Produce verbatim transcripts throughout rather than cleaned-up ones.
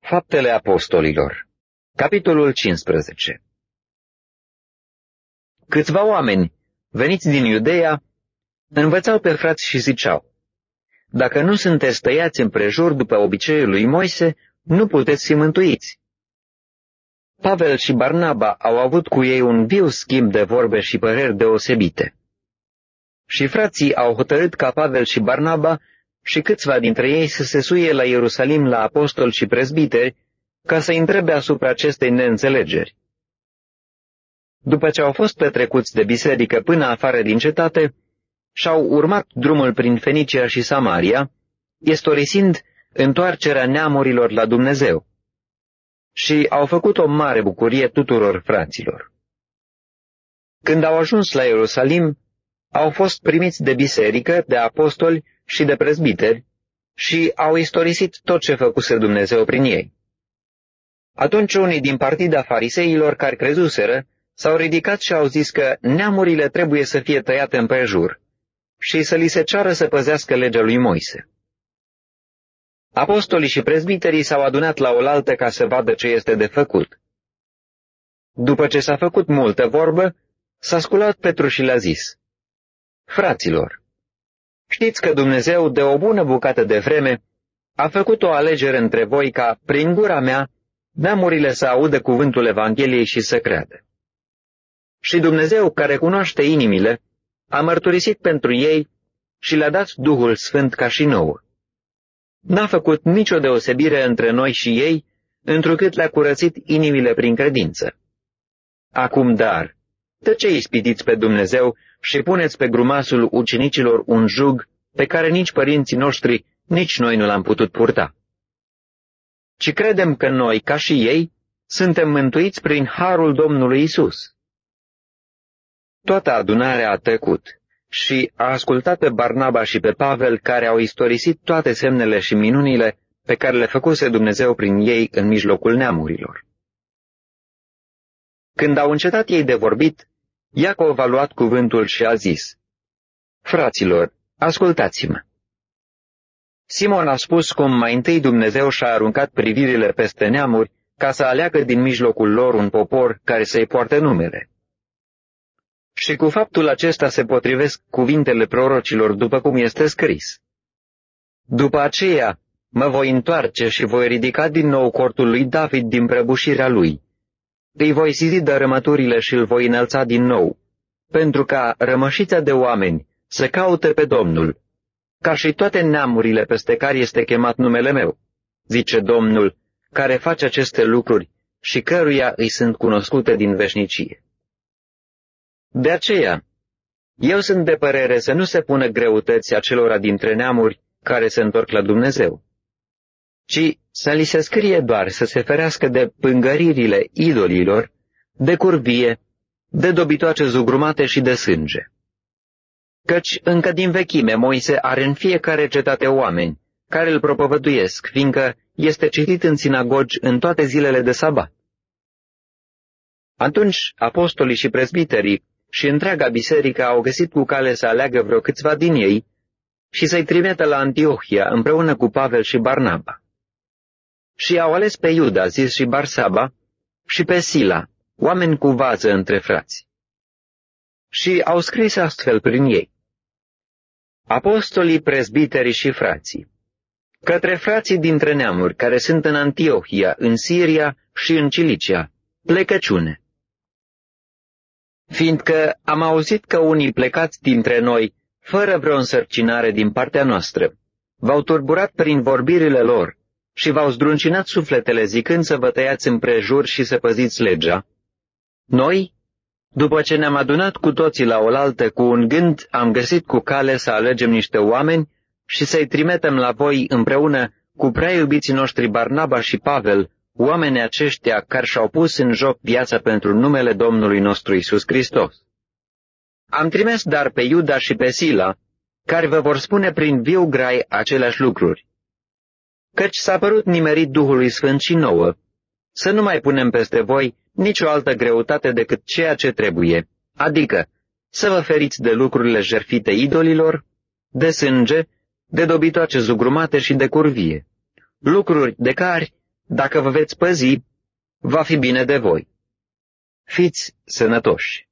Faptele Apostolilor, capitolul cincisprezece. Câțiva oameni, veniți din Iudeea, învățau pe frați și ziceau: dacă nu sunteți tăiați împrejur după obiceiul lui Moise, nu puteți fi mântuiți. Pavel și Barnaba au avut cu ei un viu schimb de vorbe și păreri deosebite. Și frații au hotărât ca Pavel și Barnaba și câțiva dintre ei să se suie la Ierusalim la apostoli și prezbiteri, ca să-i întrebe asupra acestei neînțelegeri. După ce au fost petrecuți de biserică până afară din cetate, și-au urmat drumul prin Fenicia și Samaria, istorisind întoarcerea neamurilor la Dumnezeu. Și au făcut o mare bucurie tuturor fraților. Când au ajuns la Ierusalim, au fost primiți de biserică, de apostoli și de prezbiteri și au istorisit tot ce făcuse Dumnezeu prin ei. Atunci unii din partida fariseilor care crezuseră s-au ridicat și au zis că neamurile trebuie să fie tăiate împrejur și să li se ceară să păzească legea lui Moise. Apostolii și prezbiterii s-au adunat la oaltă ca să vadă ce este de făcut. După ce s-a făcut multă vorbă, s-a sculat Petru și le-a zis: fraților, știți că Dumnezeu de o bună bucată de vreme a făcut o alegere între voi ca, prin gura mea, neamurile să audă cuvântul Evangheliei și să creadă. Și Dumnezeu, care cunoaște inimile, a mărturisit pentru ei și le-a dat Duhul Sfânt ca și nouă. N-a făcut nicio deosebire între noi și ei, întrucât le-a curățit inimile prin credință. Acum, dar, de ce ispitiți pe Dumnezeu și puneți pe grumasul ucenicilor un jug pe care nici părinții noștri, nici noi nu l-am putut purta? Ci credem că noi, ca și ei, suntem mântuiți prin harul Domnului Isus. Toată adunarea a tăcut și a ascultat pe Barnaba și pe Pavel, care au istorisit toate semnele și minunile pe care le făcuse Dumnezeu prin ei în mijlocul neamurilor. Când au încetat ei de vorbit, Iacov a luat cuvântul și a zis: fraților, ascultați-mă. Simon a spus cum mai întâi Dumnezeu și-a aruncat privirile peste neamuri ca să aleagă din mijlocul lor un popor care să-i poarte numele. Și cu faptul acesta se potrivesc cuvintele prorocilor după cum este scris: după aceea mă voi întoarce și voi ridica din nou cortul lui David din prăbușirea lui. Îi voi sizi dărâmăturile și îl voi înălța din nou, pentru ca rămășița de oameni să caute pe Domnul, ca și toate neamurile peste care este chemat numele meu, zice Domnul, care face aceste lucruri și căruia îi sunt cunoscute din veșnicie. De aceea, eu sunt de părere să nu se pună greutăți acelora dintre neamuri care se întorc la Dumnezeu, ci să li se scrie doar să se ferească de pângăririle idolilor, de curvie, de dobitoace zugrumate și de sânge. Căci încă din vechime Moise are în fiecare cetate oameni care îl propovăduiesc, fiindcă este citit în sinagogi în toate zilele de sabat. Atunci apostolii și prezbiterii și întreaga biserică au găsit cu cale să aleagă vreo câțiva din ei și să-i trimită la Antiohia împreună cu Pavel și Barnaba. Și au ales pe Iuda, zis și Barsaba, și pe Sila, oameni cu vază între frați. Și au scris astfel prin ei: apostolii, prezbiterii și frații, către frații dintre neamuri care sunt în Antiohia, în Siria și în Cilicia, plecăciune. Fiindcă am auzit că unii plecați dintre noi, fără vreo însărcinare din partea noastră, v-au turburat prin vorbirile lor și v-au zdruncinat sufletele zicând să vă tăiați împrejur și să păziți legea, noi, după ce ne-am adunat cu toții la oaltă cu un gând, am găsit cu cale să alegem niște oameni și să-i trimitem la voi împreună cu prea iubiții noștri Barnaba și Pavel, oamenii aceștia care și-au pus în joc viața pentru numele Domnului nostru Isus Hristos. Am trimis dar pe Iuda și pe Sila, care vă vor spune prin viu grai aceleași lucruri. Căci s-a părut nimerit Duhului Sfânt și nouă, să nu mai punem peste voi nicio altă greutate decât ceea ce trebuie, adică să vă feriți de lucrurile jertfite idolilor, de sânge, de dobitoace zugrumate și de curvie, lucruri de care dacă vă veți păzi, va fi bine de voi. Fiți sănătoși.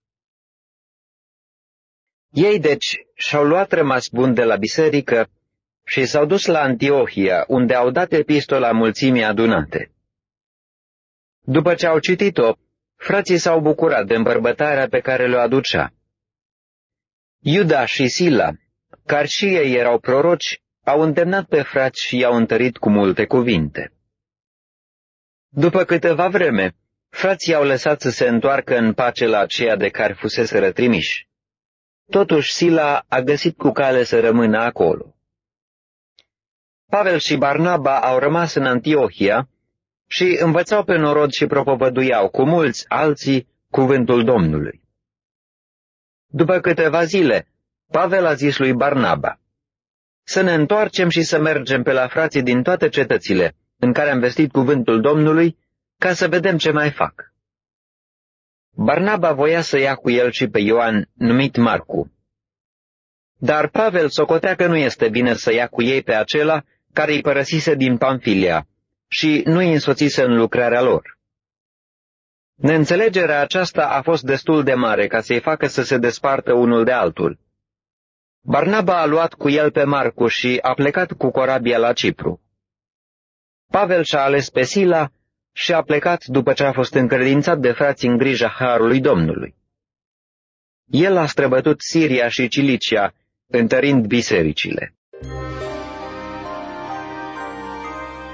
Ei, deci, și-au luat rămas bun de la biserică și s-au dus la Antiohia, unde au dat epistola mulțimii adunate. După ce au citit-o, frații s-au bucurat de îmbărbătarea pe care le-o aducea. Iuda și Sila, care și ei erau proroci, au îndemnat pe frați și i-au întărit cu multe cuvinte. După câteva vreme, frații au lăsat să se întoarcă în pace la aceia de care fuseseră trimiși. Totuși Sila a găsit cu cale să rămână acolo. Pavel și Barnaba au rămas în Antiohia și învățau pe norod și propovăduiau cu mulți alții cuvântul Domnului. După câteva zile, Pavel a zis lui Barnaba: să ne întoarcem și să mergem pe la frații din toate cetățile în care am vestit cuvântul Domnului, ca să vedem ce mai fac. Barnaba voia să ia cu el și pe Ioan, numit Marcu. Dar Pavel socotea că nu este bine să ia cu ei pe acela care îi părăsise din Pamfilia și nu îi însoțise în lucrarea lor. Neînțelegerea aceasta a fost destul de mare ca să-i facă să se despartă unul de altul. Barnaba a luat cu el pe Marcu și a plecat cu corabia la Cipru. Pavel și-a ales pe Sila și a plecat după ce a fost încredințat de frați în grija harului Domnului. El a străbătut Siria și Cilicia, întărind bisericile.